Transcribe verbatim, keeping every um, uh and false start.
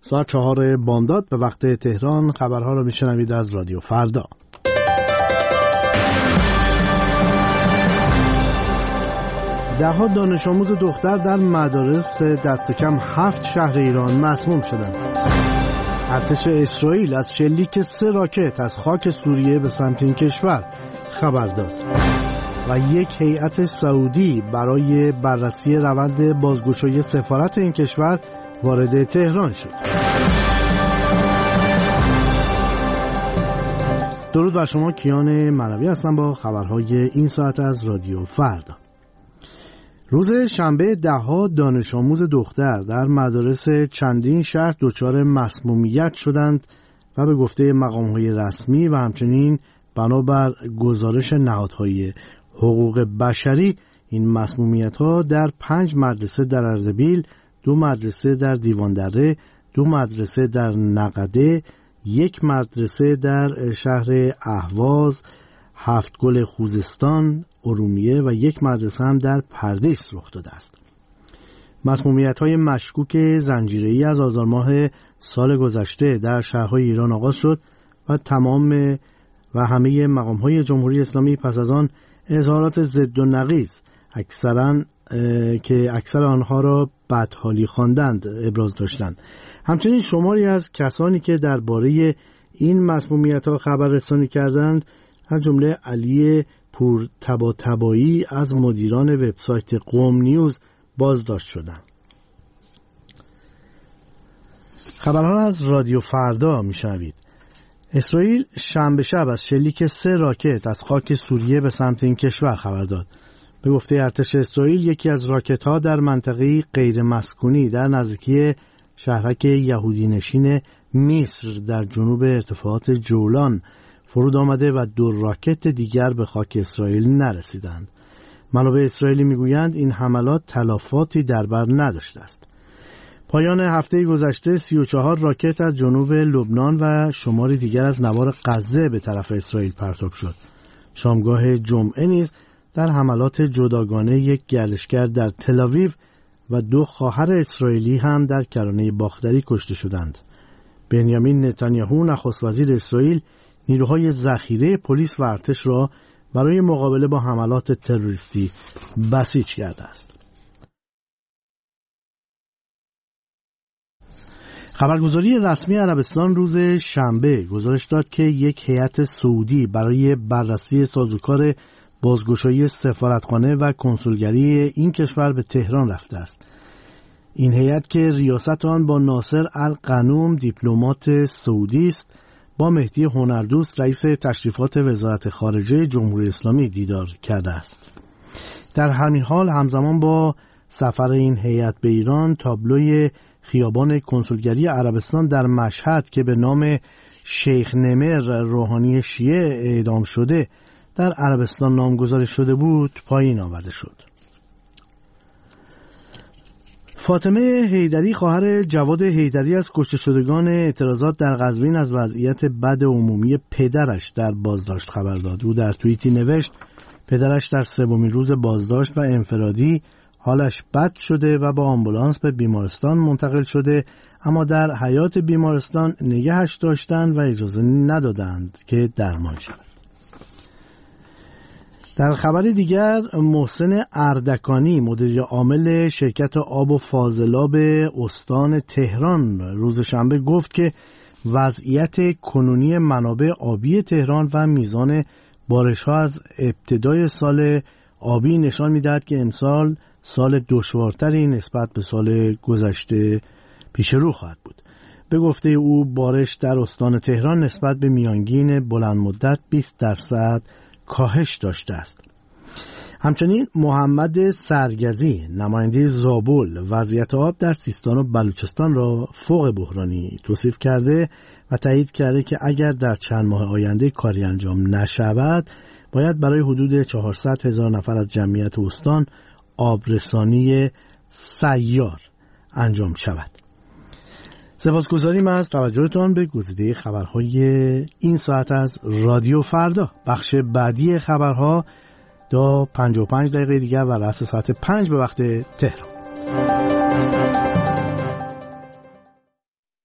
ساعت چهار بامداد به وقت تهران. خبرها را میشنوید از رادیو فردا. ده‌ها دانش آموز دختر در مدارس دست کم هفت شهر ایران مسموم شدند. ارتش اسرائیل از شلیک سه راکت از خاک سوریه به سمت این کشور خبر داد و یک هیئت سعودی برای بررسی روند بازگشایی سفارت این کشور وارد تهران شد. درود بر شما، کیان منوی هستم با خبرهای این ساعت از رادیو فردا. روز شنبه ده‌ها دانش آموز دختر در مدارس چندین شهر دچار مسمومیت شدند و به گفته مقام‌های رسمی و همچنین بنابر گزارش نهادهای حقوق بشری این مسمومیت‌ها در پنج مدرسه در اردبیل، دو مدرسه در دیواندره، دو مدرسه در نقده، یک مدرسه در شهر اهواز، هفتگل خوزستان، ارومیه و یک مدرسه هم در پردیس رخ داده است. مسمومیت‌های مشکوک زنجیره‌ای از آذر ماه سال گذشته در شهرهای ایران آغاز شد و تمام و همه مقام‌های جمهوری اسلامی پس از آن اظهارات ضد و نقیض اکثرا که اکثر آنها را بدحالی خواندند ابراز داشتند. همچنین شماری از کسانی که درباره این مسمومیت‌ها خبر رسانی کردند از جمله علی پور طباطبایی از مدیران وبسایت قم نیوز بازداشت شدند. خبرها از رادیو فردا میشنوید. اسرائیل شنبه شب از شلیک سه راکت از خاک سوریه به سمت این کشور خبر داد. به گفته ارتش اسرائیل یکی از راکت‌ها در منطقه غیر مسکونی در نزدیکی شهرک یهودی نشین مصر در جنوب ارتفاعات جولان فرود آمده و دو راکت دیگر به خاک اسرائیل نرسیدند. منابع اسرائیلی میگویند این حملات تلفاتی در بر نداشته است. پایان هفته گذشته سی و چهار راکت از جنوب لبنان و شماری دیگر از نوار غزه به طرف اسرائیل پرتاب شد. شامگاه جمعه نیز در حملات جداگانه یک گردشگر در تل‌آویو و دو خواهر اسرائیلی هم در کرانه باختری کشته شدند. بنیامین نتانیاهو نخست وزیر اسرائیل نیروهای ذخیره پلیس و ارتش را برای مقابله با حملات تروریستی بسیج کرده است. خبرگزاری رسمی عربستان روز شنبه گزارش داد که یک هیئت سعودی برای بررسی سازوکار بازگشایی سفارتخانه و کنسولگری این کشور به تهران رفته است. این هیئت که ریاست آن با ناصر القنوم دیپلمات سعودی است با مهدی هنردوست رئیس تشریفات وزارت خارجه جمهوری اسلامی دیدار کرده است. در همین حال همزمان با سفر این هیئت به ایران تابلوی خیابان کنسولگری عربستان در مشهد که به نام شیخ نمر روحانی شیعه اعدام شده در عربستان نامگذاری شده بود پایین آورده شد. فاطمه حیدری خواهر جواد حیدری از کشته شدگان اعتراضات در قزوین از وضعیت بد عمومی پدرش در بازداشت خبر داد. او در توییتی نوشت پدرش در سومین روز بازداشت و انفرادی حالش بد شده و با آمبولانس به بیمارستان منتقل شده، اما در حیاط بیمارستان نگهش داشتند و اجازه ندادند که درمان شود. در خبر دیگر محسن اردکانی مدیر عامل شرکت آب و فاضلاب استان تهران روز شنبه گفت که وضعیت کنونی منابع آبی تهران و میزان بارش‌ها از ابتدای سال آبی نشان می‌دهد که امسال سال دشوارتری نسبت به سال گذشته پیش رو خواهد بود. به گفته او بارش در استان تهران نسبت به میانگین بلند مدت بیست درصد کاهش داشته است. همچنین محمد سرگزی نماینده زابل وضعیت آب در سیستان و بلوچستان را فوق بحرانی توصیف کرده و تایید کرده که اگر در چند ماه آینده کاری انجام نشود باید برای حدود چهارصد هزار نفر از جمعیت استان آبرسانی سیار انجام شود. سپاسگزاریم از توجهتان به گزیده خبرهای این ساعت از رادیو فردا. بخش بعدی خبرها تا پنجاه و پنج دقیقه دیگر و رأس ساعت پنج به وقت تهران.